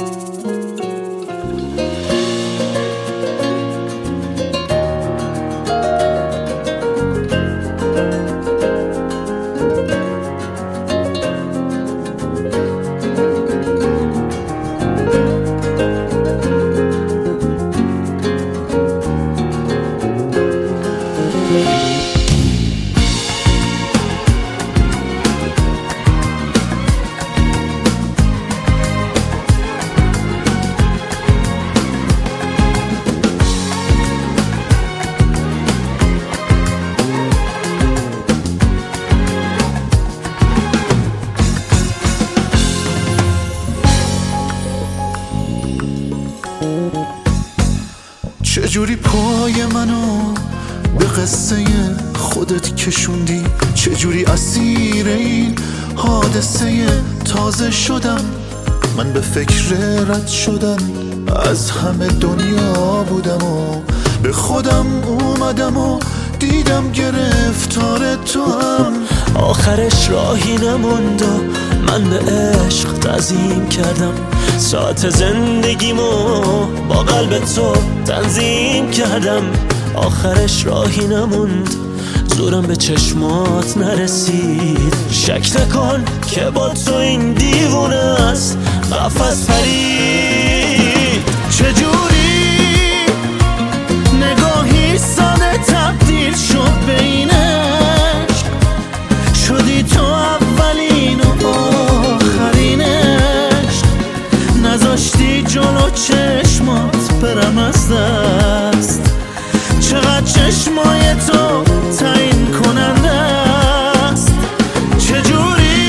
چجوری پای منو به قصه خودت کشوندی، چجوری اسیر این حادثه تازه شدم. من به فکر رد شدن از همه دنیا بودم و به خودم اومدم و دیدم گرفتار تو هم. آخرش راهی نموند و من به عشق تعظیم کردم، ساعت زندگیمو با قلب تو تنظیم کردم. آخرش راهی نموند، زورم به چشمات نرسید. شک نکن که با تو این دیوونه است قفس پرید. چجوری نگاهی ساده تبدیل شد به این عشق، شدی تو اولین و آخرین عشق. نذاشتی جلو چشمات برم از دست، چقدر چشمای تو تعیین کننده است. چجوری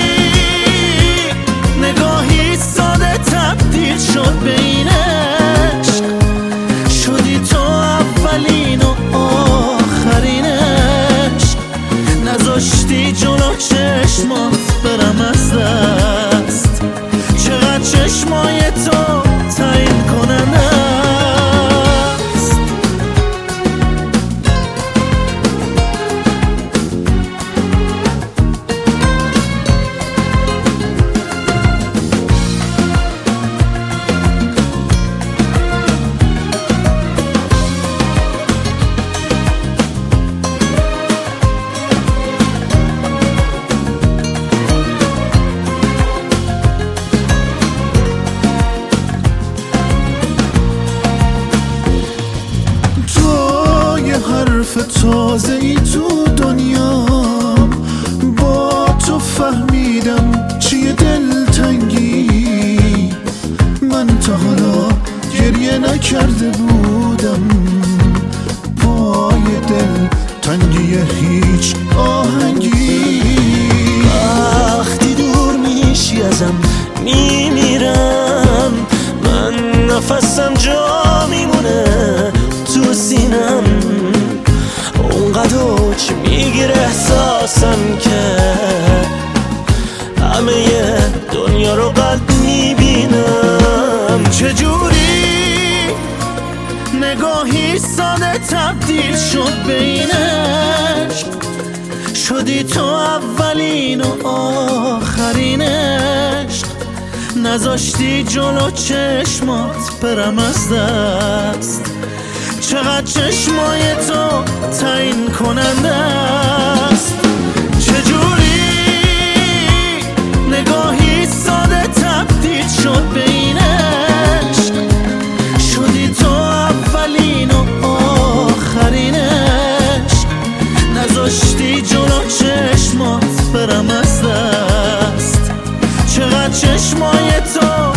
نگاهی ساده تبدیل شد به این عشق، شدی تو اولین و آخرین عشق. نذاشتی جلو چشمات برم از دست، چقدر چشمای تو تعیین کننده است. حرف تازه ای تو دنیام، با تو فهمیدم چیه دلتنگی. من تا حالا گریه نکرده بودم پای دل تنگی هیچ آهنگی. وقتی دور میشی ازم میمیرم، من نفسم جا میمونه تو سینم. اونقدر چی میگیره احساسم که همه دنیا رو قلب میبینم. چجوری نگاهی ساده تبدیل شد به این عشق، شدی تو اولین و آخرین عشق. نذاشتی جلو چشمات برم از دست، چقدر چشمای تو تعیین کننده است. چجوری نگاهی ساده تبدیل شد به این عشق، شدی تو اولین و آخرین عشق. نذاشتی جلو چشمات برم از دست، چقدر چشمای تو